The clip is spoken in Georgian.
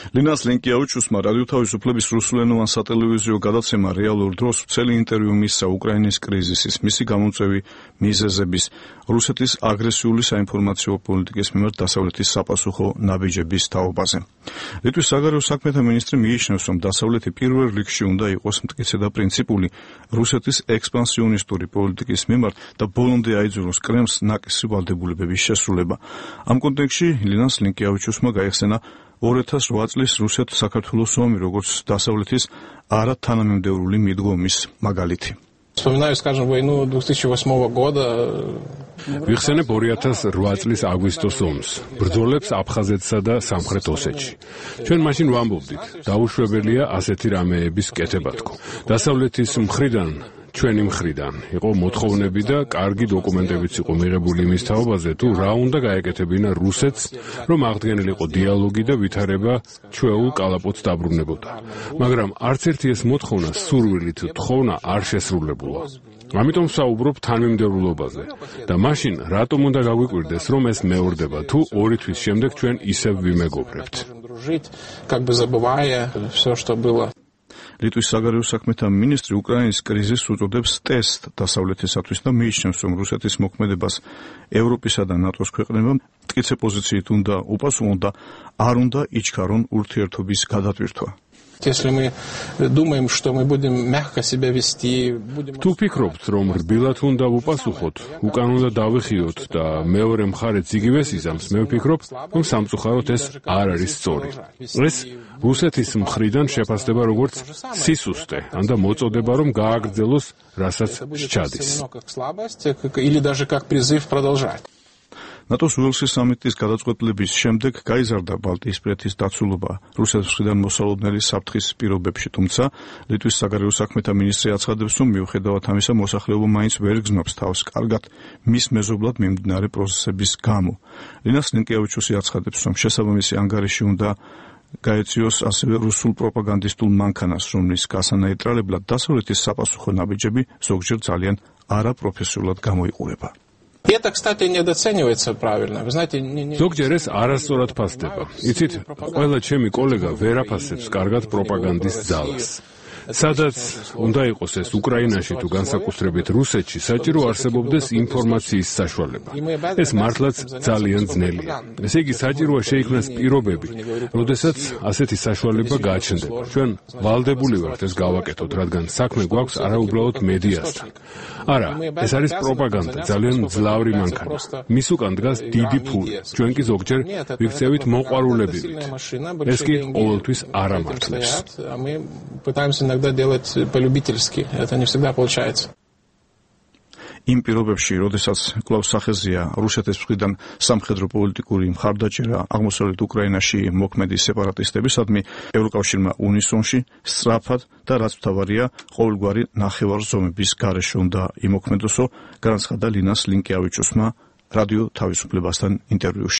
ლინას ლინკიაუჩუსმა რადიო თავისუფლების რუსულენოვან სატელევიზიო გადაცემა რეალურ დროს მთელი ინტერვიუ მისცა უკრაინის კრიზისის, მისი გამომწვევი მიზეზების, რუსეთის აგრესიული საინფორმაციო პოლიტიკის მიმართ დასავლეთის საპასუხო ნაბიჯების თაობაზე. ლიტვის საგარეო საქმეთა მინისტრი მიიჩნევს, რომ დასავლეთი პირველ რიგში უნდა იყოს მტკიცე და პრინციპული რუსეთის ექსპანსიონისტური პოლიტიკის მიმართ და ბოლომდე აიძულოს კრემლს ნაკისი ვალდებულებების შესრულება. ამ კონტექსტში ლინას ლინკიაუჩუსმა გაიხსენა 2008 წლის რუსეთ-საქართველოს ომი, როგორც დასავლეთის არათანამიმდევრული მიდგომის მაგალითი. Вспоминаю, скажем, войну 2008 года. ვიხსენებ 2008 წლის აგვისტოს ომს, ბრძოლებს აფხაზეთსა და სამხრეთ ოსეთში. ჩვენ მაშინ ვამბობდით, დაუშვებელია ასეთი რამეების კეთება თქო. დასავლეთის მხრიდან ჩვენი მხრიდან იყო მოთხოვნები და კარგი დოკუმენტებიც იყო მიღებული იმის თაობაზე, თუ რა უნდა გაეკეთებინა რუსეთს, რომ აღდგენილიყო დიალოგი და ვითარება ჩვეულ კალაპოტს დაბრუნებოდა. მაგრამ არც ერთი ეს მოთხოვნა სურვილით თხოვნა არ შესრულებულა. ამიტომ საუბრობ თანმიმდევრულობაზე და მაშინ რატომ უნდა გაგვიკვირდეს, რომ ეს მეორდება, თუ 2 თვის შემდეგ ჩვენ ისევ ვიმეგობრებთ. ლიტვის საგარეო საქმეთა მინისტრი უკრაინის კრიზისს უწოდებს ტესტ დასავლეთისათვის და მიიჩნევს, რომ რუსეთის მოქმედებას ევროპისა და ნატოს ქვეყნებამ მტკიცე პოზიციით უნდა უპასუხონ და არ უნდა იჩქარონ ურთიერთობის გადატვირთვა. Если мы думаем, что мы будем мягко себя вести, თუ ფიქრობთ, რომ რბილად უნდა ვუპასუხოთ, უკან უნდა დავიხიოთ და მეორე მხარეც იგივეს იზამს, მე ვფიქრობ, რომ სამწუხაროდ ეს არ არის სწორი. ეს რუსეთის მხრიდან შეფასდება როგორც სისუსტე, ანდა მოწოდება, რომ გააგრძელოს, რასაც სჩადის. или даже как призыв продолжать. ნატოს უელსის სამიტის გადაწყვეტილების შემდეგ გაიზარდა ბალტიისპირეთის დაცულობა რუსეთის მხრიდან მოსალოდნელი საფრთხის პირობებში, თუმცა ლიტვის საგარეო საქმეთა მინისტრი აცხადებს, რომ მიუხედავად ამისა მოსახლეობა მაინც ვერ გრძნობს თავს კარგად მის მეზობლად მიმდინარე პროცესების გამო. ლინას ლინკიაუჩუსი აცხადებს, რომ შესაბამისი ანგარიში უნდა გაეციოს ასევე რუსულ პროპაგანდისტულ მანქანას, რომლის გასანეიტრალებლად დასავლეთის საპასუხო ნაბიჯები ზოგჯერ ძალიან არაპროფესიულად გამოიყურება. Это, кстати, недооценивается правильно. Вы знаете, ზოგჯერ ეს არასწორად ფასდება. იცით, ყველა ჩემი კოლეგა ვერ აფასებს კარგად პროპაგანდის ძალას. სადაც უნდა იყოს ეს უკრაინაში თუ განსაკუთრებით რუსეთში, საჭირო არსებობდეს ინფორმაციის საშუალება. ეს მართლაც ძალიან ძნელია. ესე იგი, საჭიროა შეიქმნას პირობები, როდესაც ასეთი საშუალება გააჩნდება. ჩვენ ვალდებული ვართ ეს გავაკეთოთ, რადგან საქმე გვაქვს არაუბრალოდ მედიასთან. არა, ეს არის პროპაგანდა, ძალიან მძლავრი მანქანა. მის უკან დგას დიდი ფული. ჩვენ კი ზოგჯერ ვიქცევით მოყვარულებივით. ეს კი ყოველთვის არ ამართლებს. иногда делать по-любительски. Это не всегда получается. იმ პირობებში, როდესაც კვლავ სახეზეა რუსეთის მხრიდან სამხედრო პოლიტიკური მხარდაჭერა აღმოსავლეთ უკრაინაში მოქმედი სეპარატისტებისადმი, ევროკავშირმა უნისონში სწრაფად და რაც მთავარია, ყოველგვარი ნახევარზომების გარეშე უნდა იმოქმედოსო, განაცხადა ლინას ლინკიაუჩუსმა რადიო თავისუფლებასთან ინტერვიუში.